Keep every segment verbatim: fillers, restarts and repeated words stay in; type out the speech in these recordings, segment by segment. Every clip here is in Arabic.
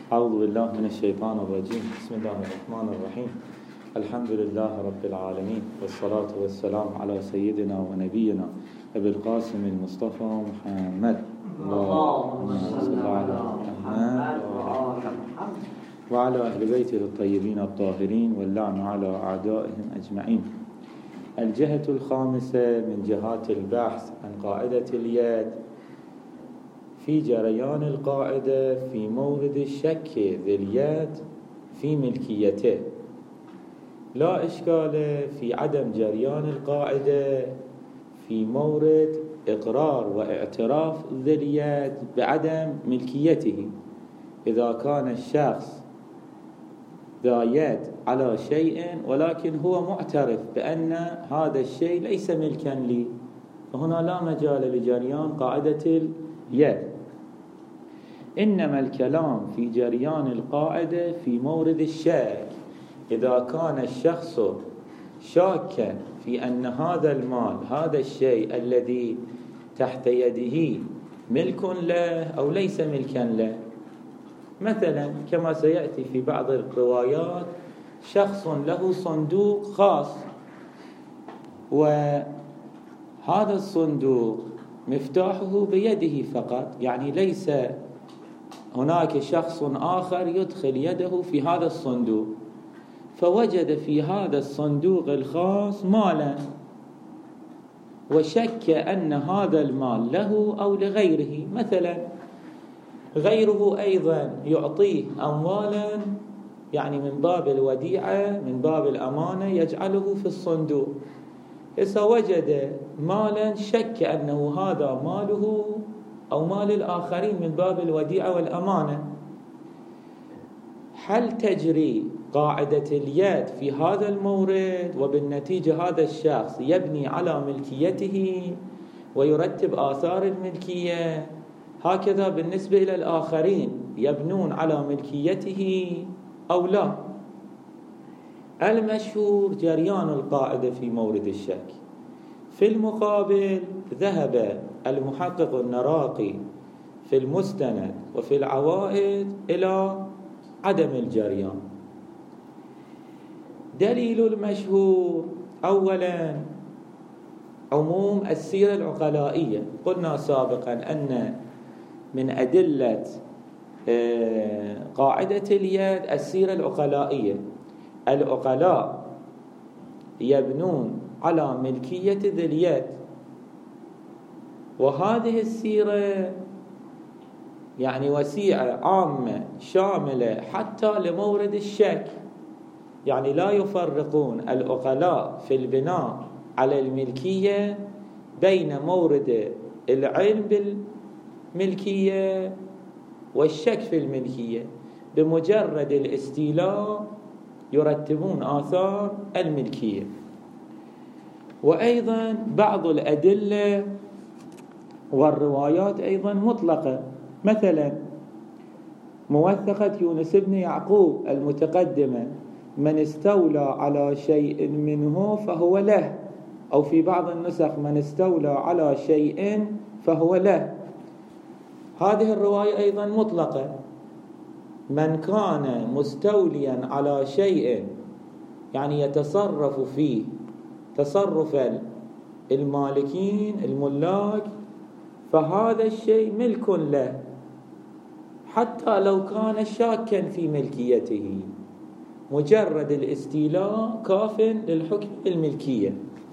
أعوذ بالله من الشيطان الرجيم. بسم الله الرحمن الرحيم. الحمد لله رب العالمين، والصلاة والسلام على سيدنا ونبينا أبي القاسم المصطفى محمد اللهم صل على محمد وعلى أهل بيته الطيبين الطاهرين، واللعن على أعدائهم أجمعين. الجهة الخامسة من جهات البحث عن قاعدة اليد في جريان القاعدة في مورد الشك ذي اليد في ملكيته. لا إشكال في عدم جريان القاعدة في مورد إقرار واعتراف ذي اليد بعدم ملكيته. إذا كان الشخص ذا يد على شيء ولكن هو معترف بأن هذا الشيء ليس ملكا لي، فهنا لا مجال لجريان قاعدة اليد. إنما الكلام في جريان القاعدة في مورد الشك، إذا كان الشخص شاكا في أن هذا المال، هذا الشيء الذي تحت يده ملك له أو ليس ملكا له. مثلا كما سيأتي في بعض الروايات، شخص له صندوق خاص، وهذا الصندوق مفتاحه بيده فقط، يعني ليس هناك شخص آخر يدخل يده في هذا الصندوق، فوجد في هذا الصندوق الخاص مالا وشك أن هذا المال له أو لغيره. مثلا غيره أيضا يعطيه أموالا، يعني من باب الوديعة، من باب الأمانة، يجعله في الصندوق. إذا وجد مالا شك أنه هذا ماله أو مال الآخرين من باب الوديعة والأمانة، هل تجري قاعدة اليد في هذا المورد؟ وبالنتيجة هذا الشخص يبني على ملكيته ويرتب آثار الملكية. هكذا بالنسبة إلى الآخرين يبنون على ملكيته أو لا. المشهور جريان القاعدة في مورد الشك. في المقابل ذهب المحقق النراقي في المستند وفي العوائد إلى عدم الجريان. دليل المشهور أولا عموم السيرة العقلائية. قلنا سابقا أن من أدلة قاعدة اليد السيرة العقلائية. العقلاء يبنون على ملكية ذي اليد، وهذه السيرة يعني وسيعة عامة شاملة حتى لمورد الشك، يعني لا يفرقون العقلاء في البناء على الملكية بين مورد العلم بالملكية والشك في الملكية. بمجرد الاستيلاء يرتبون آثار الملكية. وأيضا بعض الأدلة والروايات أيضا مطلقة. مثلا موثقة يونس بن يعقوب المتقدمة: من استولى على شيء منه فهو له، أو في بعض النسخ: من استولى على شيء فهو له. هذه الرواية أيضا مطلقة. من كان مستوليا على شيء يعني يتصرف فيه تصرف المالكين الملاك، فهذا الشيء ملك له حتى لو كان شاكا في ملكيته. مجرد الاستيلاء كاف للحكم بالملكية.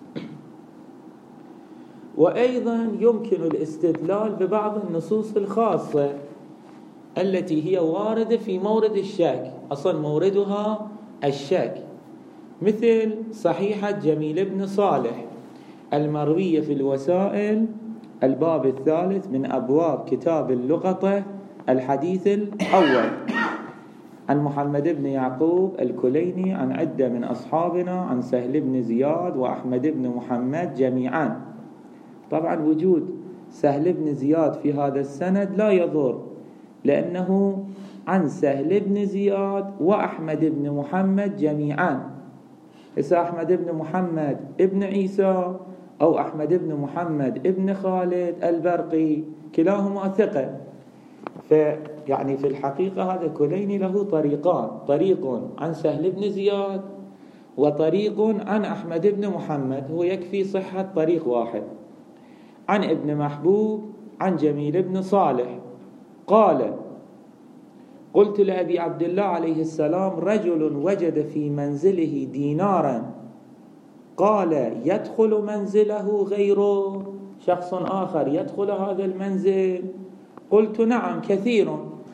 وأيضا يمكن الاستدلال ببعض النصوص الخاصة التي هي واردة في مورد الشك، أصلا موردها الشك، مثل صحيحة جميل بن صالح المروية في الوسائل الباب الثالث من أبواب كتاب اللقطة الحديث الأول، عن محمد بن يعقوب الكليني عن عدة من أصحابنا عن سهل بن زياد وأحمد بن محمد جميعا. طبعا وجود سهل بن زياد في هذا السند لا يضر، لأنه عن سهل بن زياد وأحمد بن محمد جميعا. إذا أحمد بن محمد ابن عيسى أو أحمد بن محمد ابن خالد البرقي كلاهما ثقة، يعني في الحقيقة هذا كليني له طريقان، طريق عن سهل بن زياد وطريق عن أحمد بن محمد، هو يكفي صحة طريق واحد، عن ابن محبوب عن جميل بن صالح قال: قلت لأبي عبد الله عليه السلام: رجل وجد في منزله دينارا، قال: يدخل منزله غيره، شخص آخر يدخل هذا المنزل؟ قلت: نعم كثير.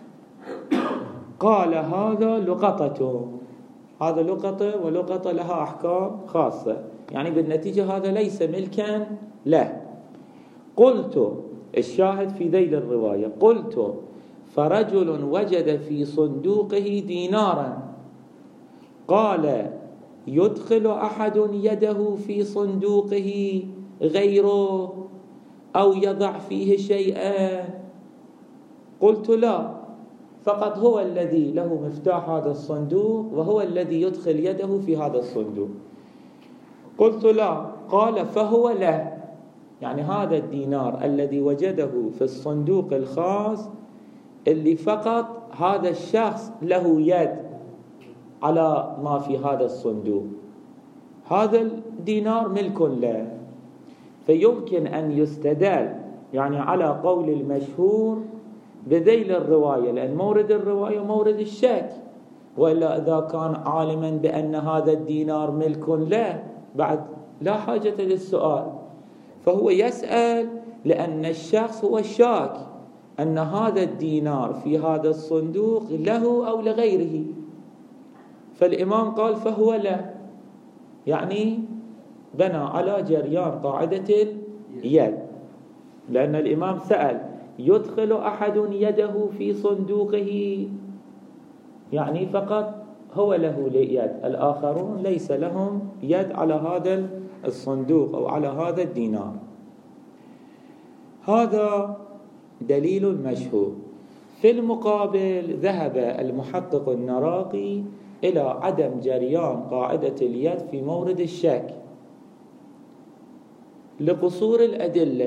قال: هذا لقطة، هذا لقطة، ولقطة لها أحكام خاصة، يعني بالنتيجة هذا ليس ملكا له. قلت، الشاهد في ذيل الرواية، قلت: فرجل وجد في صندوقه دينارا، قال: يدخل أحد يده في صندوقه غيره أو يضع فيه شيئا؟ قلت: لا، فقط هو الذي له مفتاح هذا الصندوق وهو الذي يدخل يده في هذا الصندوق. قلت: لا. قال: فهو له، يعني هذا الدينار الذي وجده في الصندوق الخاص اللي فقط هذا الشخص له يد على ما في هذا الصندوق، هذا الدينار ملك له. فيمكن أن يستدل يعني على قول المشهور بذيل الرواية، لأن مورد الرواية مورد الشك، وإلا إذا كان عالما بأن هذا الدينار ملك له بعد لا حاجة للسؤال، فهو يسأل لأن الشخص هو الشاك أن هذا الدينار في هذا الصندوق له أو لغيره، فالإمام قال فهو له، يعني بنى على جريان قاعدة اليد، لأن الإمام سأل: يدخل أحد يده في صندوقه، يعني فقط هو له يد، الآخرون ليس لهم يد على هذا الصندوق أو على هذا الدينار. هذا دليل مشهور. في المقابل ذهب المحقق النراقي إلى عدم جريان قاعدة اليد في مورد الشك لقصور الأدلة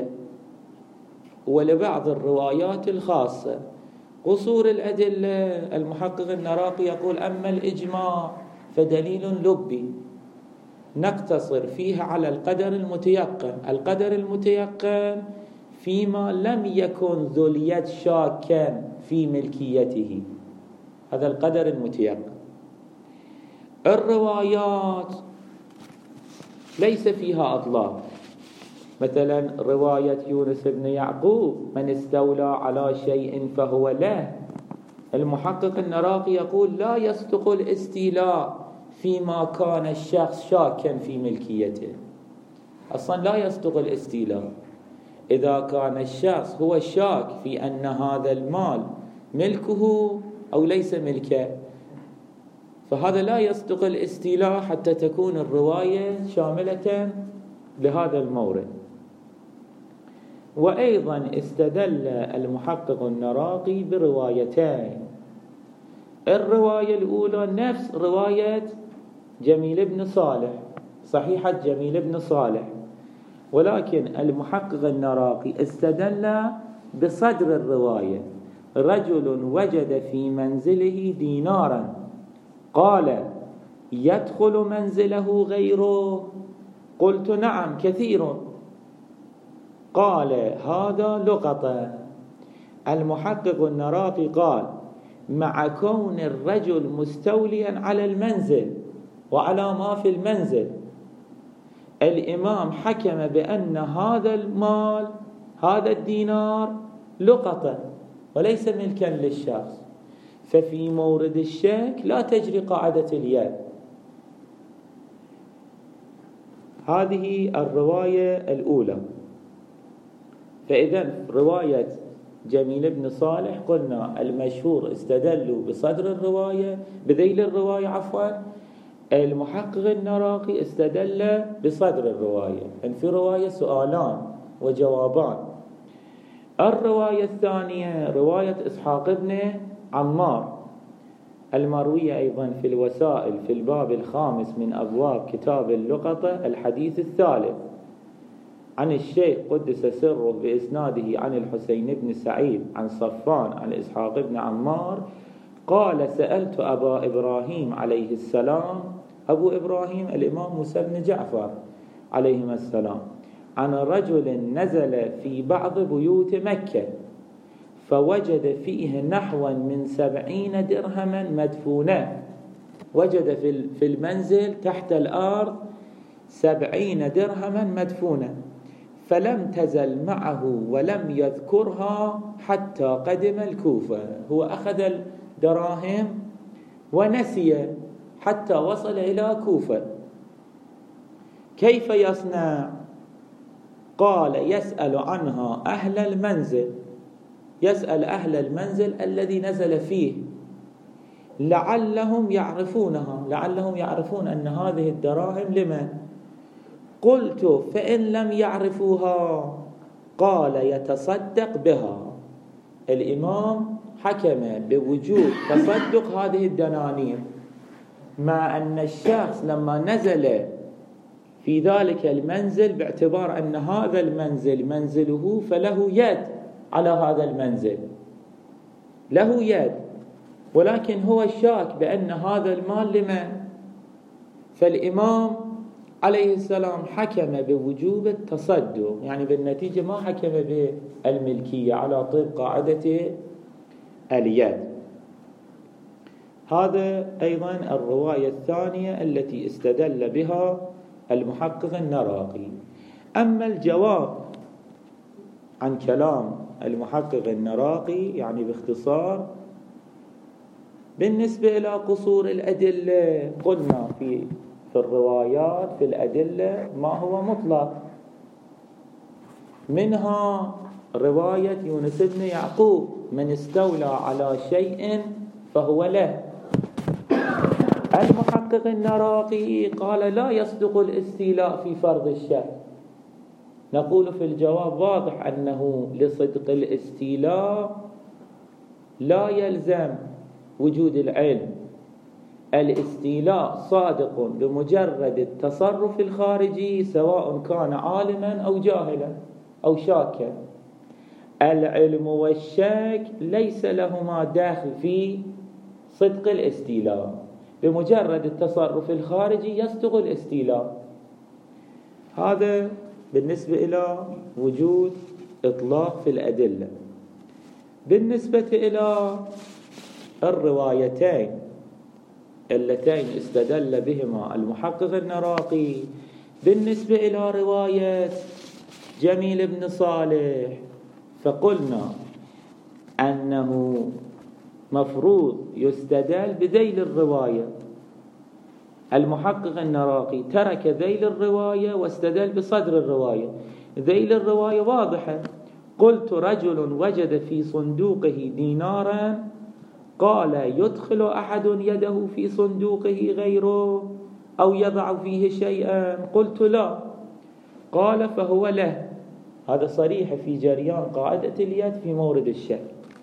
ولبعض الروايات الخاصة. قصور الأدلة، المحقق النراقي يقول: أما الإجماع فدليل لبي نقتصر فيه على القدر المتيقن، القدر المتيقن فيما لم يكن ذو اليد شاكا في ملكيته، هذا القدر المتيقن. الروايات ليس فيها أطلاق، مثلا رواية يونس بن يعقوب: من استولى على شيء فهو له، المحقق النراقي يقول لا يصدق الاستيلاء فيما كان الشخص شاكا في ملكيته، أصلا لا يصدق الاستيلاء إذا كان الشخص هو شاك في أن هذا المال ملكه أو ليس ملكه، فهذا لا يصدق الاستيلاء حتى تكون الرواية شاملة لهذا المورد. وأيضا استدل المحقق النراقي بروايتين، الرواية الأولى نفس رواية جميل بن صالح، صحيحة جميل بن صالح، ولكن المحقق النراقي استدل بصدر الرواية: رجل وجد في منزله دينارا، قال: يدخل منزله غيره؟ قلت: نعم كثير. قال: هذا لقطة. المحقق النراقي قال: مع كون الرجل مستوليا على المنزل وعلى ما في المنزل، الإمام حكم بأن هذا المال، هذا الدينار، لقطة وليس ملكا للشخص، ففي مورد الشك لا تجري قاعدة اليد. هذه الرواية الأولى. فإذا رواية جميل بن صالح قلنا المشهور استدلوا بصدر الرواية بذيل الرواية عفوا، المحقق النراقي استدل بصدر الرواية، يعني في رواية سؤالان وجوابان. الرواية الثانية رواية إسحاق بن عمار المروية أيضا في الوسائل في الباب الخامس من أبواب كتاب اللقطة الحديث الثالث، عن الشيخ قدس سره بإسناده عن الحسين بن سعيد عن صفان عن إسحاق بن عمار قال سألت أبا إبراهيم عليه السلام، أبو إبراهيم الإمام موسى بن جعفر عليهما السلام، عن رجل نزل في بعض بيوت مكة فوجد فيه نحوا من سبعين درهما مدفونة. وجد في المنزل تحت الأرض سبعين درهما مدفونة، فلم تزل معه ولم يذكرها حتى قدم الكوفة. هو أخذ الدراهم ونسي حتى وصل إلى كوفة. كيف يصنع؟ قال يسأل عنها أهل المنزل، يسأل أهل المنزل الذي نزل فيه لعلهم يعرفونها، لعلهم يعرفون أن هذه الدراهم لمن. قلت فإن لم يعرفوها قال يتصدق بها. الإمام حكم بوجوب تصدق هذه الدنانير، مع أن الشخص لما نزل في ذلك المنزل باعتبار أن هذا المنزل منزله فله يد على هذا المنزل، له يد، ولكن هو شاك بأن هذا المال لمن. فالإمام عليه السلام حكم بوجوب التصدق، يعني بالنتيجة ما حكم بالملكية على طبق قاعدة اليد. هذا أيضا الرواية الثانية التي استدل بها المحقق النراقي. أما الجواب عن كلام المحقق النراقي يعني باختصار بالنسبة إلى قصور الأدلة، قلنا في في الروايات في الأدلة ما هو مطلق، منها رواية يونس بن يعقوب من استولى على شيء فهو له. المحقق النراقي قال لا يصدق الاستيلاء في فرض الشك. نقول في الجواب واضح أنه لصدق الاستيلاء لا يلزم وجود العلم. الاستيلاء صادق بمجرد التصرف الخارجي سواء كان عالما أو جاهلا أو شاكا. العلم والشك ليس لهما داخل في صدق الاستيلاء، بمجرد التصرف الخارجي يصدق الاستيلاء. هذا بالنسبة إلى وجود إطلاق في الأدلة. بالنسبة إلى الروايتين اللتين استدل بهما المحقق النراقي، بالنسبة إلى رواية جميل بن صالح فقلنا أنه مفروض يستدل بذيل الرواية. المحقق النراقي ترك ذيل الرواية واستدل بصدر الرواية. ذيل الرواية واضحة، قلت رجل وجد في صندوقه دينارا قال يدخل أحد يده في صندوقه غيره أو يضع فيه شيئا؟ قلت لا. قال فهو له. هذا صريح في جريان قاعدة اليد في مورد الشك.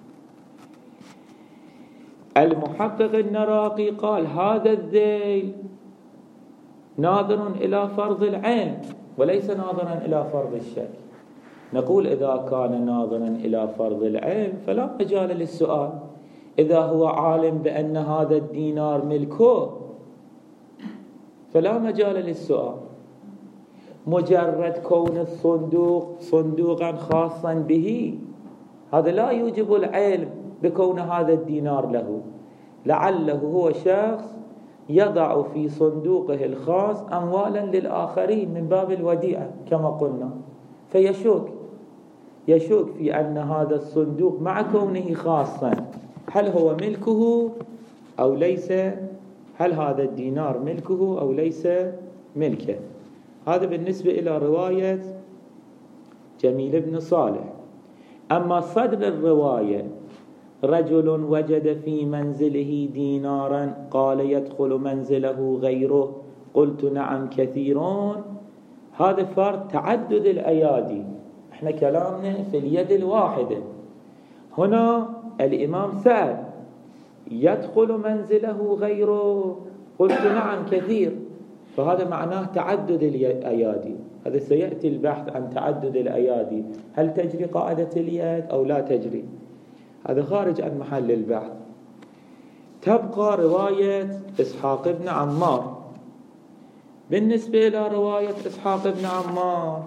المحقق النراقي قال هذا الذيل ناظر إلى فرض العين وليس ناظرا إلى فرض الشك. نقول إذا كان ناظرا إلى فرض العين فلا مجال للسؤال. إذا هو عالم بأن هذا الدينار ملكه فلا مجال للسؤال. مجرد كون الصندوق صندوقا خاصا به هذا لا يوجب العلم بكون هذا الدينار له. لعله هو شخص يضع في صندوقه الخاص أموالا للآخرين من باب الوديعة كما قلنا، فيشك يشك في أن هذا الصندوق مع كونه خاصا هل هو ملكه أو ليس، هل هذا الدينار ملكه أو ليس ملكه. هذا بالنسبة إلى رواية جميل بن صالح. أما صدر الرواية رجل وجد في منزله دينارا قال يدخل منزله غيره، قلت نعم كثيرون. هذا فرض تعدد الأيادي، احنا كلامنا في اليد الواحدة. هنا الإمام سأل يدخل منزله غيره، قلت نعم كثير. فهذا معناه تعدد الأيادي. هذا سيأتي البحث عن تعدد الأيادي، هل تجري قاعدة اليد أو لا تجري، هذا خارج عن محل البحث. تبقى رواية إسحاق بن عمار. بالنسبة إلى رواية إسحاق بن عمار،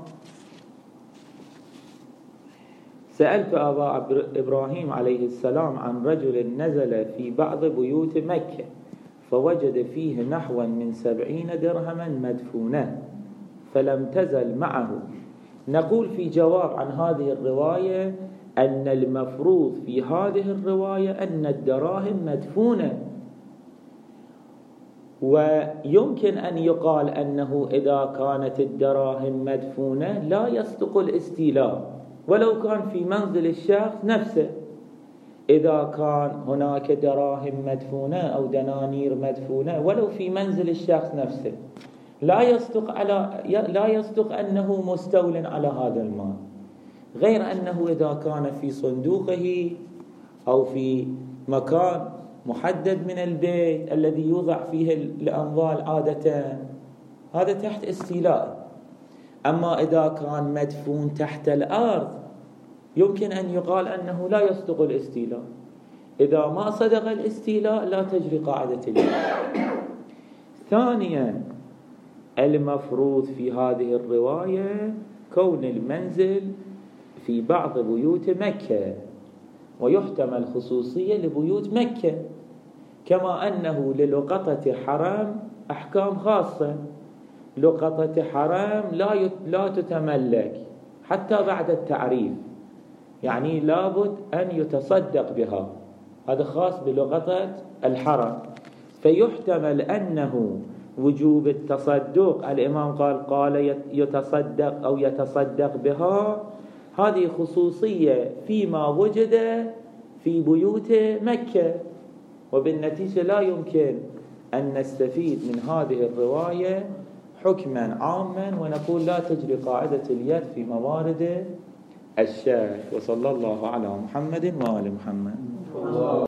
سألت أبا إبراهيم عليه السلام عن رجل نزل في بعض بيوت مكة فوجد فيه نحوا من سبعين درهما مدفونة فلم تزل معه. نقول في جواب عن هذه الرواية أن المفروض في هذه الرواية أن الدراهم مدفونة، ويمكن أن يقال أنه إذا كانت الدراهم مدفونة لا يصدق الاستيلاء ولو كان في منزل الشخص نفسه. إذا كان هناك دراهم مدفونة أو دنانير مدفونة ولو في منزل الشخص نفسه لا يصدق على لا يصدق أنه مستول على هذا المال، غير أنه إذا كان في صندوقه أو في مكان محدد من البيت الذي يوضع فيه الأموال عادة، هذا تحت استيلاء. أما إذا كان مدفون تحت الأرض يمكن أن يقال أنه لا يصدق الاستيلاء. إذا ما صدق الاستيلاء لا تجري قاعدة اليد. ثانيا، المفروض في هذه الرواية كون المنزل في بعض بيوت مكة، ويحتمل خصوصية لبيوت مكة، كما أنه للقطة حرام أحكام خاصة. لقطة حرام لا لا تتملك حتى بعد التعريف، يعني لابد أن يتصدق بها، هذا خاص بلقطة الحرم. فيحتمل أنه وجوب التصدق، الإمام قال قال يتصدق أو يتصدق بها، هذه خصوصية فيما وجد في بيوت مكة، وبالنتيجة لا يمكن أن نستفيد من هذه الرواية حكما عاما ونقول لا تجري قاعدة اليد في موارد الشك. وصلى الله على محمد وآل محمد.